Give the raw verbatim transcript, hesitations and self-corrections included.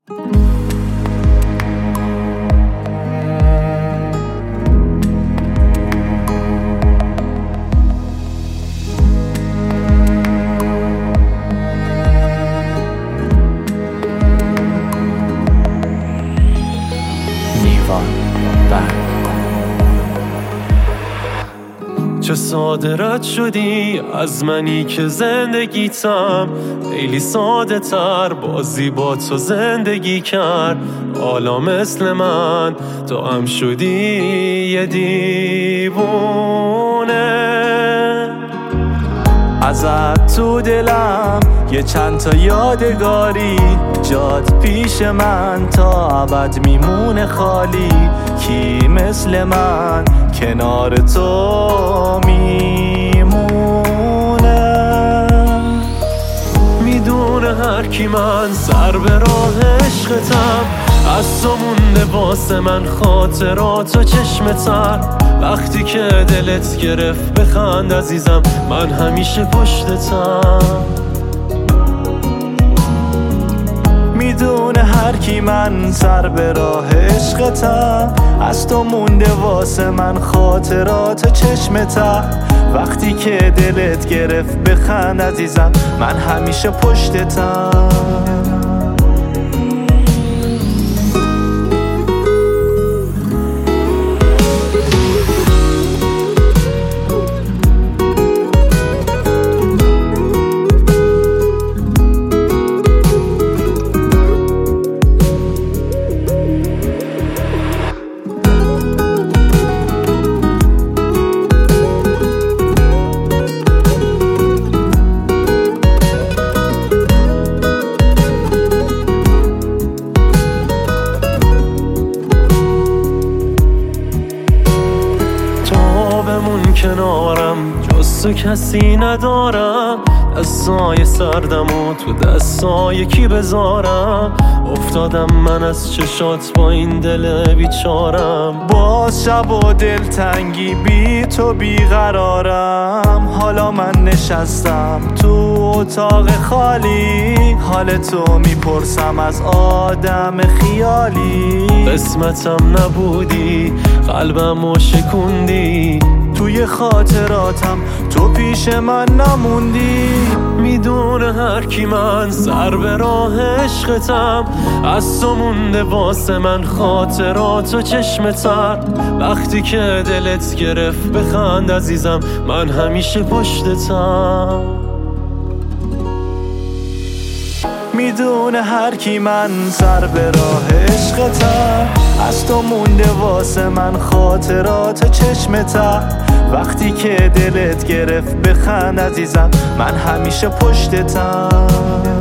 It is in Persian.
چه ساده رد شدی از منی که زندگیتم، خیلی ساده تر بازی با تو زندگی کرد. حالا مثل من تو هم شدی یه دیوونه. ازت تو دلم یه چند تا یادگاری، جات پیش من تا ابد میمونه خالی. کی مثل من کنار تو میمونه؟ میدونه هر کی من سر به راه عشقتم، از تو مونده واسه من خاطرات و چشم تر. وقتی که دلت گرفت بخند عزیزم، من همیشه پشتتم. میدونه هر کی من سر به راه عشقتم، از تو مونده واسه من خاطرات و چشم تر. وقتی که دلت گرفت بخند عزیزم، من همیشه پشتتم. بمون کنارم، جز تو کسی ندارم. دستای سردم و تو دستای کی بذارم؟ افتادم من از چشات با این دل بیچارم. باز شب و دلتنگی بی تو بیقرارم. حالا من نشستم تو اتاق خالی، حال تو میپرسم از آدم خیالی. قسمتم نبودی قلبمو شکوندی، توی خاطراتم تو پیش من نموندی. میدونه هر کی من سر به راه عشقتم، از تو مونده واسه من خاطرات و چشم تر. وقتی که دلت گرفت بخند عزیزم، من همیشه پشتتم. میدونه هر کی من سر به راه عشقتم، از تو مونده واسه من خاطرات و چشم تر. وقتی که دلت گرفت بخند عزیزم، من همیشه پشتتم.